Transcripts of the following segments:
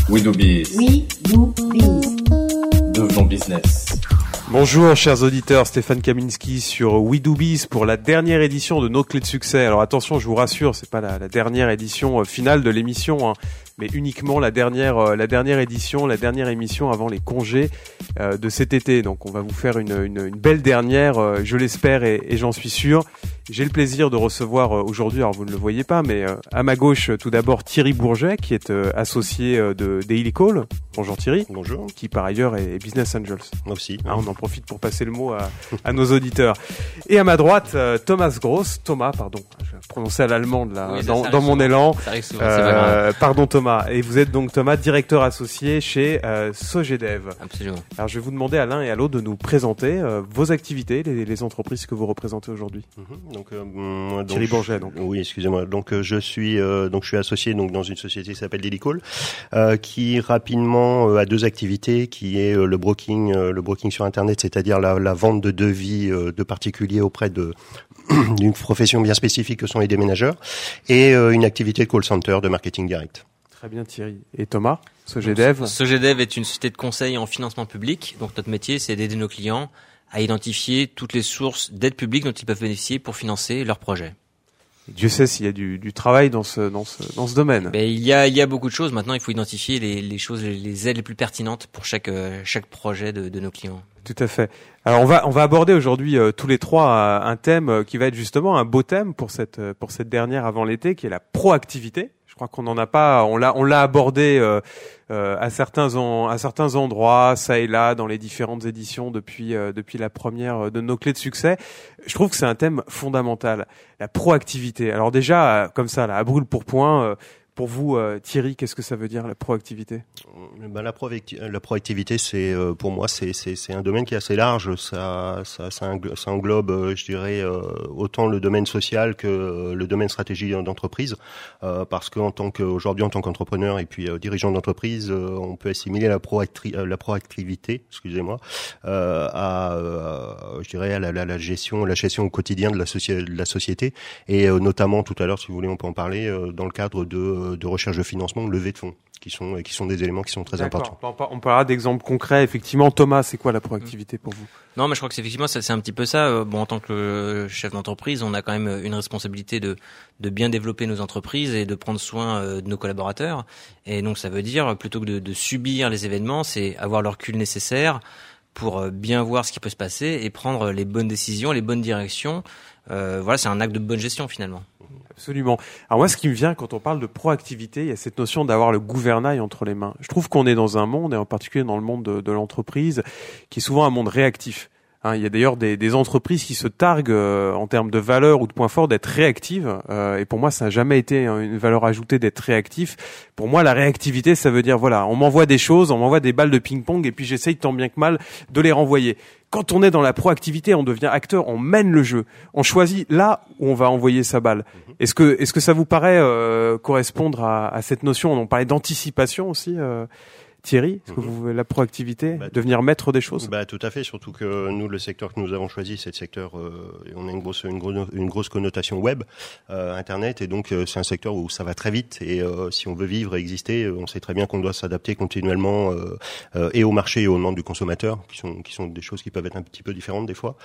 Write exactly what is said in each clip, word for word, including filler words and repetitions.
We do biz. We do biz. Devenons business. Bonjour chers auditeurs, Stéphane Kaminski sur We Do Biz pour la dernière édition de Nos Clés de Succès. Alors attention, je vous rassure, c'est pas la, la dernière édition euh, finale de l'émission, hein, mais uniquement la dernière, euh, la dernière édition, la dernière émission avant les congés euh, de cet été. Donc on va vous faire une, une, une belle dernière, euh, je l'espère et, et j'en suis sûr. J'ai le plaisir de recevoir euh, aujourd'hui, alors vous ne le voyez pas, mais euh, à ma gauche tout d'abord Thierry Bourget qui est euh, associé euh, de Daily Call. Bonjour Thierry. Bonjour. Qui par ailleurs est Business Angels. Moi aussi. Ah, on en profite pour passer le mot à, à nos auditeurs. Et à ma droite, euh, Thomas Gross, Thomas, pardon, je vais prononcer à l'allemande là, oui, ça, dans, ça dans mon souvent. élan. Ça arrive souvent, Euh, c'est pas grave. pardon Thomas. Et vous êtes donc Thomas, directeur associé chez euh, Sogedev. Absolument. Alors je vais vous demander à l'un et à l'autre de nous présenter euh, vos activités, les, les entreprises que vous représentez aujourd'hui. Mhm. Donc, euh, moi, donc, Thierry Bourget, donc. Oui, excusez-moi. Donc euh, je suis euh, donc je suis associé donc dans une société qui s'appelle Daily Call, euh, qui rapidement euh, a deux activités, qui est euh, le broking, euh, le broking sur Internet, c'est-à-dire la, la vente de devis euh, de particuliers auprès de d'une profession bien spécifique que sont les déménageurs, et euh, une activité de call center de marketing direct. Très bien Thierry. Et Thomas, Sogedev. Sogedev est une société de conseil en financement public. Donc notre métier, c'est d'aider nos clients à identifier toutes les sources d'aide publique dont ils peuvent bénéficier pour financer leurs projets. Dieu sait s'il y a du, du travail dans ce, dans ce, dans ce domaine. Ben, il y a, il y a beaucoup de choses. Maintenant, il faut identifier les, les choses, les aides les plus pertinentes pour chaque, euh, chaque projet de, de nos clients. Tout à fait. Alors on va on va aborder aujourd'hui euh, tous les trois euh, un thème euh, qui va être justement un beau thème pour cette euh, pour cette dernière avant l'été, qui est la proactivité. Je crois qu'on n'en a pas, on l'a on l'a abordé euh, euh, à certains en, à certains endroits, ça et là, dans les différentes éditions depuis euh, depuis la première de Nos Clés de Succès. Je trouve que c'est un thème fondamental, la proactivité. Alors déjà, euh, comme ça, là, à brûle pour point. Euh, Pour vous, euh, Thierry, qu'est-ce que ça veut dire la proactivité ? Ben, la, proacti- la proactivité, c'est euh, pour moi, c'est, c'est, c'est un domaine qui est assez large. Ça, ça, ça, englobe, ça englobe euh, je dirais, euh, autant le domaine social que euh, le domaine stratégie d'entreprise, euh, parce qu'en tant qu'aujourd'hui, en tant qu'entrepreneur et puis euh, dirigeant d'entreprise, euh, on peut assimiler la, proactri- euh, la proactivité, excusez-moi, euh, à, euh, je dirais, à la, la, la gestion, la gestion au quotidien de la, soci- de la société, et euh, notamment tout à l'heure, si vous voulez, on peut en parler euh, dans le cadre de de recherche de financement, de levée de fonds, qui sont qui sont des éléments qui sont très D'accord. importants. On parlera d'exemples concrets. Effectivement, Thomas, c'est quoi la proactivité pour vous ? Non, mais je crois que c'est effectivement, ça, c'est un petit peu ça. Bon, en tant que chef d'entreprise, on a quand même une responsabilité de de bien développer nos entreprises et de prendre soin de nos collaborateurs. Et donc, ça veut dire, plutôt que de, de subir les événements, c'est avoir le recul nécessaire pour bien voir ce qui peut se passer et prendre les bonnes décisions, les bonnes directions. Euh, voilà, c'est un acte de bonne gestion finalement. Absolument. Alors moi, ce qui me vient quand on parle de proactivité, il y a cette notion d'avoir le gouvernail entre les mains. Je trouve qu'on est dans un monde, et en particulier dans le monde de, de l'entreprise, qui est souvent un monde réactif. Hein, il y a d'ailleurs des, des entreprises qui se targuent euh, en termes de valeur ou de points forts d'être réactives. Euh, et pour moi, ça n'a jamais été une valeur ajoutée d'être réactif. Pour moi, la réactivité, ça veut dire voilà, on m'envoie des choses, on m'envoie des balles de ping-pong, et puis j'essaye tant bien que mal de les renvoyer. Quand on est dans la proactivité, on devient acteur, on mène le jeu, on choisit là où on va envoyer sa balle. Est-ce que est-ce que ça vous paraît euh, correspondre à, à cette notion ? On parlait d'anticipation aussi. Euh, Thierry, est-ce que vous, la proactivité, bah, devenir maître des choses ? Bah, tout à fait, surtout que nous, le secteur que nous avons choisi, c'est le secteur, euh, on a une grosse, une grosse, une grosse connotation web, euh, Internet, et donc euh, c'est un secteur où ça va très vite, et euh, si on veut vivre et exister, on sait très bien qu'on doit s'adapter continuellement euh, euh, et au marché et aux demandes du consommateur, qui sont, qui sont des choses qui peuvent être un petit peu différentes des fois.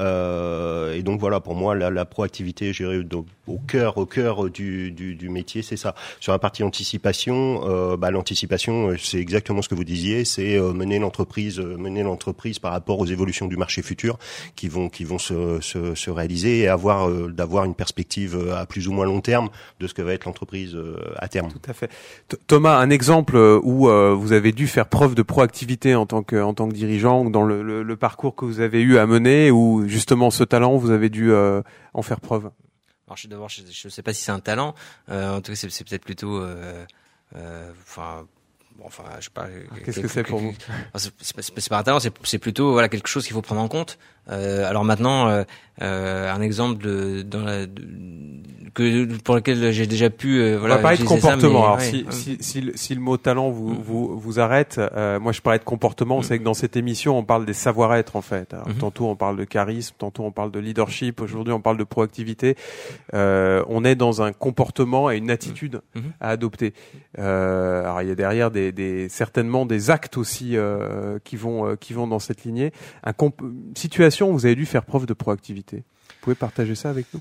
Euh, et donc voilà, pour moi, la, la proactivité, je dirais, au cœur, au cœur du, du, du métier, c'est ça. Sur la partie anticipation, euh, bah, l'anticipation, c'est exactement ce que vous disiez, c'est euh, mener l'entreprise, euh, mener l'entreprise par rapport aux évolutions du marché futur qui vont qui vont se se, se réaliser, et avoir euh, d'avoir une perspective euh, à plus ou moins long terme de ce que va être l'entreprise euh, à terme. Tout à fait. T- Thomas, un exemple où euh, vous avez dû faire preuve de proactivité en tant que en tant que dirigeant, ou dans le, le, le parcours que vous avez eu à mener, où justement ce talent vous avez dû euh, en faire preuve. Alors, je d'abord, je ne sais pas si c'est un talent. Euh, en tout cas, c'est, c'est peut-être plutôt, euh, euh, enfin. Bon, enfin, je sais pas. Qu'est-ce que c'est pour vous ? C'est, c'est, c'est, c'est pas un talent, c'est, c'est plutôt voilà quelque chose qu'il faut prendre en compte. Euh, alors maintenant, euh, euh, un exemple de, dans la, de, que pour lequel j'ai déjà pu euh, voilà. On va parler de comportement. Ça, mais, alors ouais, si, ouais. si si le, si le mot talent vous mm. vous vous arrête, euh, moi je parlais de comportement. Mm. C'est que dans cette émission on parle des savoir-être en fait. Alors, mm-hmm. Tantôt on parle de charisme, tantôt on parle de leadership. Aujourd'hui on parle de proactivité. Euh, on est dans un comportement et une attitude mm-hmm. à adopter. Euh, alors il y a derrière des des, des certainement des actes aussi euh, qui vont euh, qui vont dans cette lignée. Un comp- une situation où vous avez dû faire preuve de proactivité. Vous pouvez partager ça avec nous?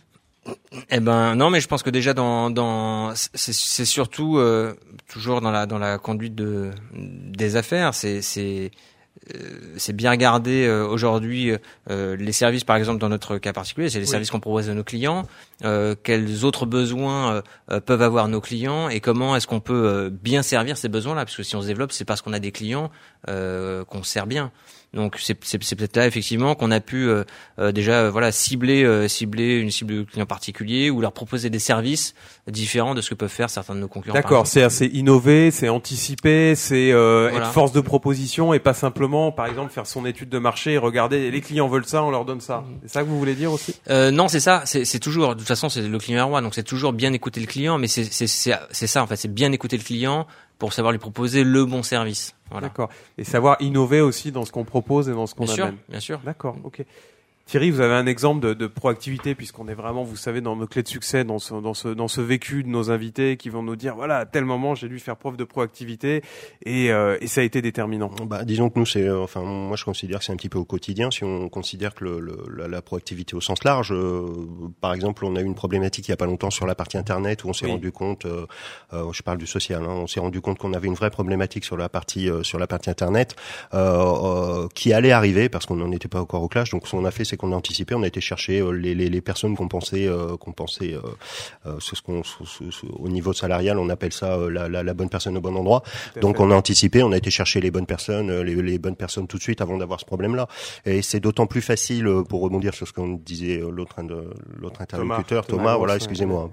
Eh ben non, mais je pense que déjà dans dans c'est, c'est surtout euh, toujours dans la dans la conduite de des affaires, c'est c'est euh, c'est bien regarder euh, aujourd'hui euh, les services, par exemple dans notre cas particulier, c'est les oui. services qu'on propose à nos clients, euh, quels autres besoins euh, peuvent avoir nos clients et comment est-ce qu'on peut euh, bien servir ces besoins-là, parce que si on se développe, c'est parce qu'on a des clients euh, qu'on sert bien. Donc c'est, c'est, c'est peut-être là effectivement qu'on a pu euh, euh, déjà euh, voilà cibler euh, cibler une cible de clients particuliers ou leur proposer des services différents de ce que peuvent faire certains de nos concurrents. D'accord, c'est c'est innover, c'est anticiper, c'est euh, voilà. être force de proposition et pas simplement par exemple faire son étude de marché et regarder les clients veulent ça, on leur donne ça. C'est ça que vous voulez dire aussi? euh, Non, c'est ça, c'est, c'est toujours de toute façon c'est le client est roi, donc c'est toujours bien écouter le client, mais c'est c'est c'est, c'est ça en fait, c'est bien écouter le client pour savoir lui proposer le bon service. Voilà. D'accord. Et savoir innover aussi dans ce qu'on propose et dans ce qu'on bien amène. Sûr, bien sûr. D'accord. Ok. Thierry, vous avez un exemple de, de proactivité puisqu'on est vraiment, vous savez, dans nos clés de succès, dans ce, dans ce, dans ce vécu de nos invités qui vont nous dire, voilà, à tel moment, j'ai dû faire preuve de proactivité et, euh, et ça a été déterminant. Bah, disons que nous, c'est, euh, enfin, moi, je considère que c'est un petit peu au quotidien. Si on considère que le, le, la, la proactivité au sens large, euh, par exemple, on a eu une problématique il y a pas longtemps sur la partie internet où on s'est oui. rendu compte, euh, euh, je parle du social, hein, on s'est rendu compte qu'on avait une vraie problématique sur la partie, euh, sur la partie internet, euh, euh, qui allait arriver parce qu'on n'en était pas encore au clash. Donc, ce qu'on a fait, c'est qu'on a anticipé, on a été chercher euh, les, les, les personnes qu'on pensait, euh, qu'on pensait, euh, euh, ce qu'on, ce, ce, ce, au niveau salarial, on appelle ça euh, la, la, la bonne personne au bon endroit. Donc, on a anticipé, on a été chercher les bonnes personnes, les, les bonnes personnes tout de suite avant d'avoir ce problème-là. Et c'est d'autant plus facile euh, pour rebondir sur ce qu'on disait euh, l'autre, de, l'autre interlocuteur, Thomas. Thomas, Thomas voilà, excusez-moi.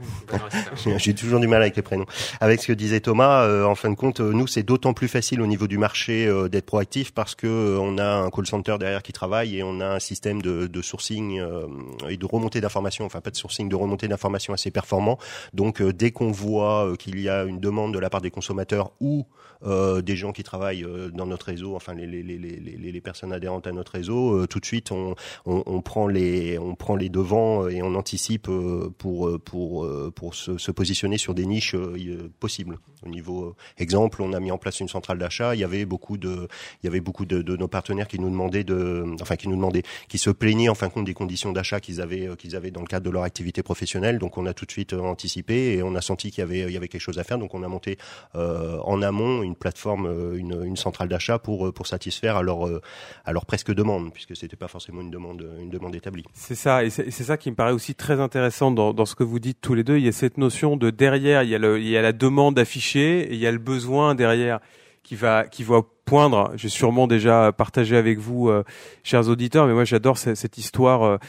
J'ai toujours du mal avec les prénoms. Avec ce que disait Thomas, euh, en fin de compte, euh, nous, c'est d'autant plus facile au niveau du marché euh, d'être proactif parce que euh, on a un call center derrière qui travaille et on a un système de, de sourcing euh, et de remontée d'informations, enfin pas de sourcing, de remontée d'informations assez performant. Donc euh, dès qu'on voit euh, qu'il y a une demande de la part des consommateurs ou euh, des gens qui travaillent euh, dans notre réseau, enfin les les les les les personnes adhérentes à notre réseau, euh, tout de suite on, on on prend les on prend les devants et on anticipe euh, pour pour pour se, se positionner sur des niches euh, possibles. Au niveau euh, exemple, on a mis en place une centrale d'achat. Il y avait beaucoup de il y avait beaucoup de, de nos partenaires qui nous demandaient de enfin qui nous demandaient qui se plaignaient en fin de compte des conditions d'achat qu'ils avaient qu'ils avaient dans le cadre de leur activité professionnelle. Donc on a tout de suite anticipé et on a senti qu'il y avait il y avait quelque chose à faire. Donc on a monté euh, en amont une plateforme, une, une centrale d'achat pour pour satisfaire à leur à leur presque demande, puisque c'était pas forcément une demande une demande établie. C'est ça, et c'est, c'est ça qui me paraît aussi très intéressant dans, dans ce que vous dites tous les deux. Il y a cette notion de derrière, il y a le, il y a la demande affichée et il y a le besoin derrière qui va qui va poindre. J'ai sûrement déjà partagé avec vous, euh, chers auditeurs, mais moi j'adore cette, cette histoire euh,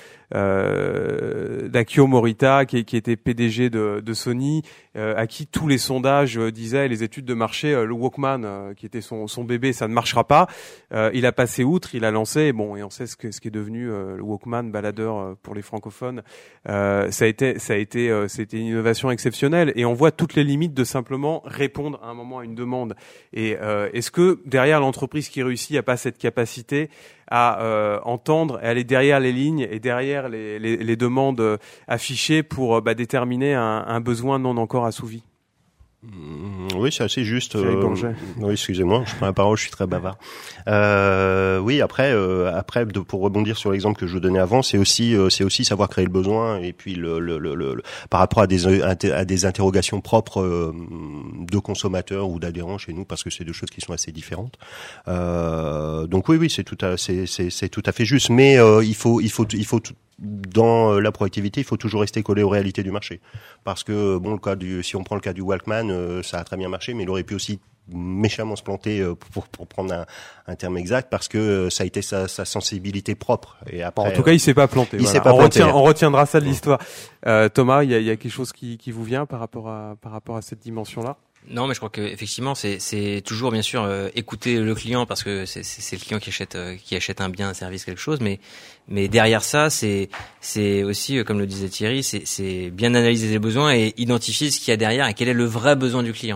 euh, d'Akio Morita, qui, qui était P D G de, de Sony, euh, à qui tous les sondages euh, disaient, les études de marché, euh, le Walkman, euh, qui était son, son bébé, ça ne marchera pas. Euh, il a passé outre, il a lancé, et bon, et on sait ce, que, ce qui est devenu euh, le Walkman, baladeur euh, pour les francophones. Euh, ça a été, ça a été, euh, c'était une innovation exceptionnelle, et on voit toutes les limites de simplement répondre à un moment à une demande. Et euh, est-ce que derrière l'entreprise qui réussit n'a pas cette capacité à euh, entendre et aller derrière les lignes et derrière les, les, les demandes euh, affichées pour bah, déterminer un, un besoin non encore assouvi? Mmh, oui, c'est assez juste. Euh, oui, excusez-moi, je prends la parole, je suis très bavard. Euh, oui, après, euh, après, de, pour rebondir sur l'exemple que je vous donnais avant, c'est aussi, euh, c'est aussi savoir créer le besoin et puis le, le, le, le par rapport à des, à des interrogations propres euh, de consommateurs ou d'adhérents chez nous, parce que c'est deux choses qui sont assez différentes. Euh, donc oui, oui, c'est tout à, c'est, c'est, c'est tout à fait juste. Mais euh, il faut, il faut, il faut tout, dans la proactivité, il faut toujours rester collé aux réalités du marché, parce que bon, le cas du, si on prend le cas du Walkman, euh, ça a très bien marché, mais il aurait pu aussi méchamment se planter, euh, pour, pour prendre un, un terme exact, parce que euh, ça a été sa, sa sensibilité propre. Et après, en tout cas, il s'est pas planté. Il voilà. s'est pas on planté. Retient, on retiendra ça de l'histoire. Euh, Thomas, il y a, y a quelque chose qui, qui vous vient par rapport à, par rapport à cette dimension-là? Non, mais je crois que effectivement, c'est, c'est toujours bien sûr euh, écouter le client, parce que c'est, c'est, c'est le client qui achète, euh, qui achète un bien, un service, quelque chose. Mais, mais derrière ça, c'est, c'est aussi, euh, comme le disait Thierry, c'est, c'est bien analyser les besoins et identifier ce qu'il y a derrière et quel est le vrai besoin du client.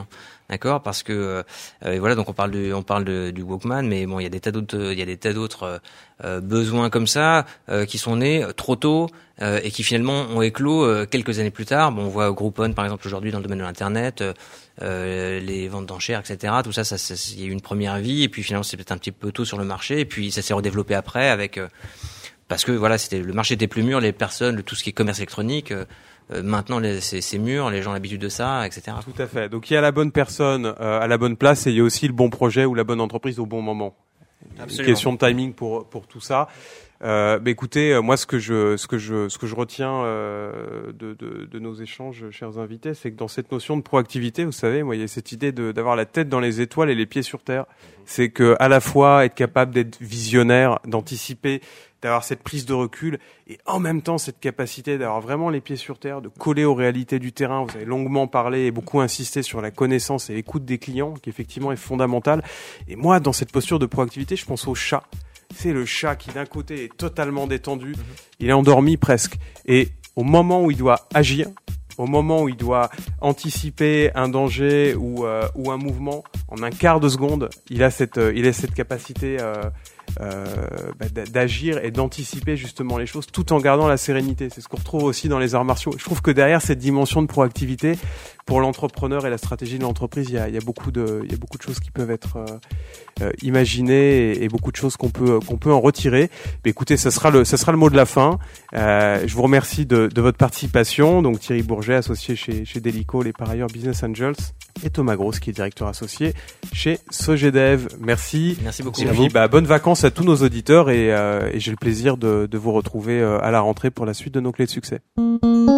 d'accord, parce que euh, voilà, donc on parle du, on parle de, du Walkman, mais bon, il y a des tas d'autres, il y a des tas d'autres euh, besoins comme ça euh, qui sont nés trop tôt euh, et qui finalement ont éclos euh, quelques années plus tard. Bon, on voit Groupon par exemple aujourd'hui dans le domaine de l'internet, euh, les ventes d'enchères, et cetera. Tout ça, ça, ça, il y a eu une première vie et puis finalement c'est peut-être un petit peu tôt sur le marché et puis ça s'est redéveloppé après avec euh, parce que voilà, c'était le marché était plus mûr, les personnes, tout ce qui est commerce électronique. Euh, Euh, maintenant, les, c'est, c'est mûr, les gens ont l'habitude de ça, et cetera. Tout à fait. Donc il y a la bonne personne euh, à la bonne place et il y a aussi le bon projet ou la bonne entreprise au bon moment. Absolument. Question de timing pour pour tout ça. Euh, bah écoutez, euh, moi ce que je ce que je ce que je retiens euh, de, de de nos échanges, chers invités, c'est que dans cette notion de proactivité, vous savez, moi il y a cette idée de d'avoir la tête dans les étoiles et les pieds sur terre. C'est que à la fois être capable d'être visionnaire, d'anticiper, d'avoir cette prise de recul et en même temps cette capacité d'avoir vraiment les pieds sur terre, de coller aux réalités du terrain. Vous avez longuement parlé et beaucoup insisté sur la connaissance et l'écoute des clients, qui effectivement est fondamentale. Et moi, dans cette posture de proactivité, je pense au chat. C'est le chat qui d'un côté est totalement détendu, mmh. il est endormi presque. Et au moment où il doit agir, au moment où il doit anticiper un danger ou, euh, ou un mouvement, en un quart de seconde, il a cette, euh, il a cette capacité euh, euh, bah, d'agir et d'anticiper justement les choses tout en gardant la sérénité. C'est ce qu'on retrouve aussi dans les arts martiaux. Je trouve que derrière cette dimension de proactivité, pour l'entrepreneur et la stratégie de l'entreprise, il y a, il y a beaucoup de, il y a beaucoup de choses qui peuvent être euh, euh, imaginées et, et beaucoup de choses qu'on peut, qu'on peut en retirer. Mais écoutez, ça sera le, ça sera le mot de la fin. Euh, je vous remercie de, de votre participation. Donc Thierry Bourget, associé chez, chez Delico, les par ailleurs Business Angels, et Thomas Gross, qui est directeur associé chez Sogedev. Merci. Merci beaucoup. Et puis, bah, bonnes vacances à tous nos auditeurs et, euh, et j'ai le plaisir de, de vous retrouver euh, à la rentrée pour la suite de nos clés de succès.